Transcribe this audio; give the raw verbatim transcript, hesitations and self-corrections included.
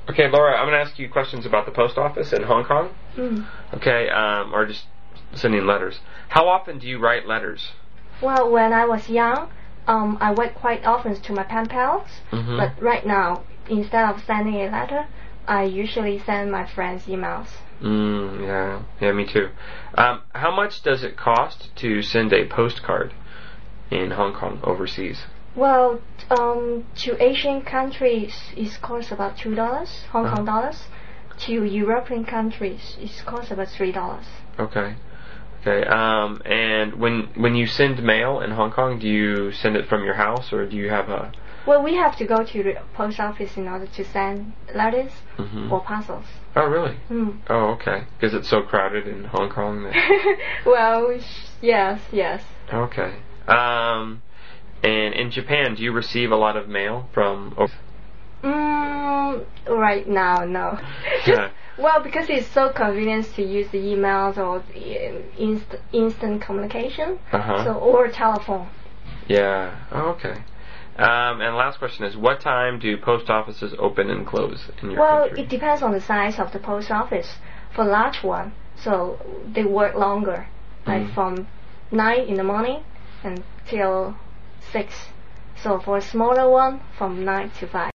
Okay, Laura, I'm going to ask you questions about the post office in Hong Kong. Mm. Okay, um, or just sending letters. How often do you write letters? Well, when I was young, um, I write quite often to my pen pals. Mm-hmm. But right now, instead of sending a letter, I usually send my friends emails. Mm, yeah, yeah, me too. Um, how much does it cost to send a postcard in Hong Kong overseas? Well, um, to Asian countries, it costs about two dollars, Hong Kong Uh-huh. dollars. To European countries, it costs about three dollars. Okay. Okay. Um, and when when you send mail in Hong Kong, do you send it from your house, or do you have a? Well, we have to go to the post office in order to send letters Mm-hmm. or parcels. Oh, really? Mm. Oh, okay. Because it's so crowded in Hong Kong. That... Well, yes, yes. Okay. Um, and in Japan, do you receive a lot of mail from? Oh, Mm, right now, no. yeah. Well, because it's so convenient to use the emails or the inst instant communication, Uh-huh. so or telephone. Yeah. Oh, okay. Um, and last question is, what time do post offices open and close in your Well, country? it depends on the size of the post office. For large one, so they work longer, like Mm. from nine in the morning until six. So for a smaller one, from nine to five.